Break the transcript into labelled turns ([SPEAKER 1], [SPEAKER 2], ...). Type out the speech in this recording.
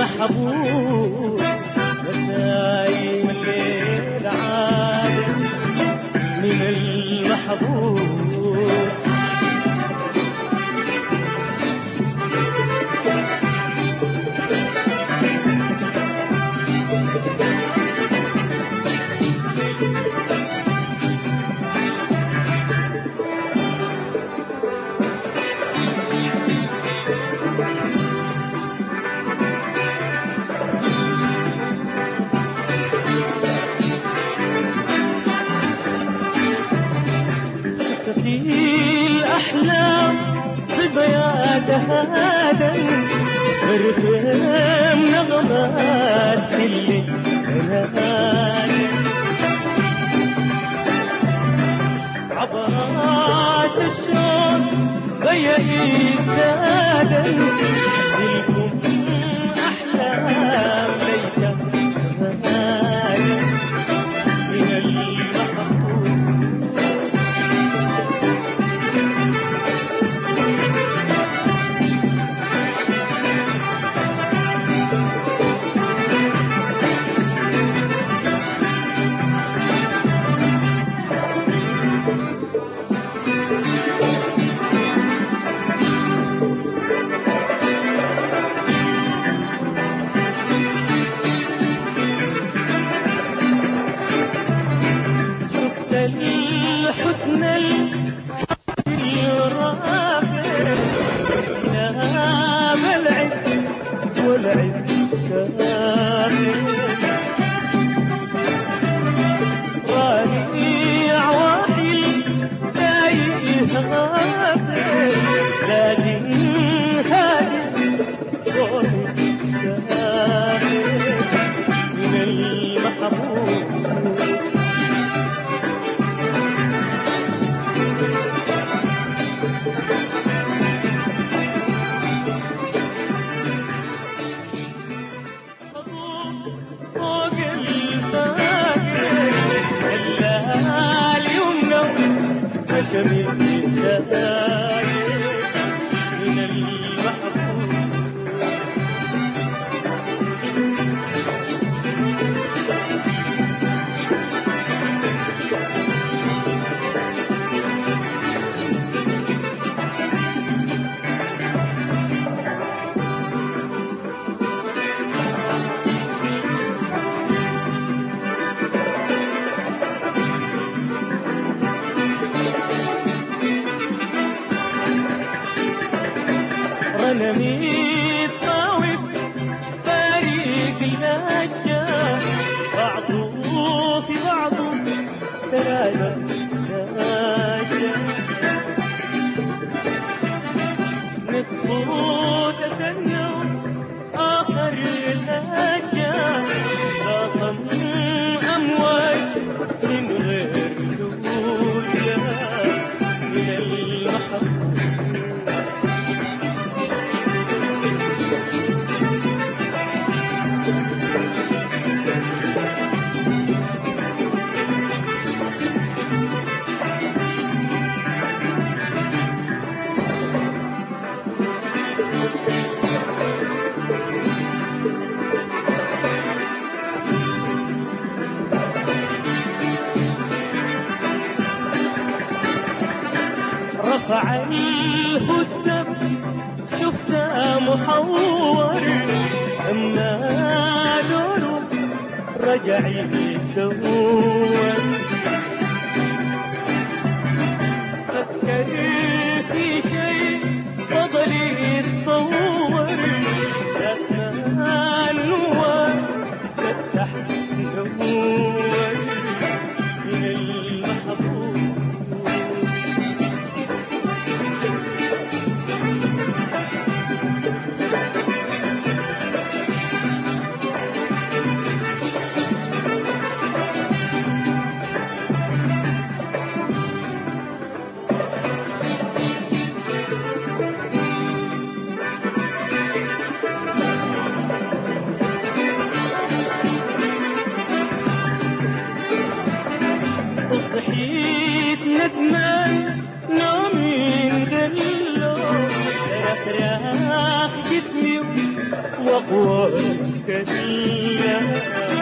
[SPEAKER 1] المحبوب نسايم الليل عاد من المحبوب. في الأحلام ببياتها دن برفم نغمات اللي نادي عبرات الشوق بيعيد دن لكم أحلام ليتها من المحبوب. الحسن الرافع نام العز والعز شافع رائع وحيد تايه غافل لكن هادي صوت شافع من المحبوب. شميت الداير من المحبوب. غنمي طاوف فريق النجاة بعضه في بعضه تراجع ناجا نصفه تسنم آخر النجاة راقم أمواج من غير لوجا من المحبوب. رفع الهدف شفته محور اما دوره رجع يدور فكر في شيء فضل يتصور لما النوار فتح نور من المحبوب. واتكلم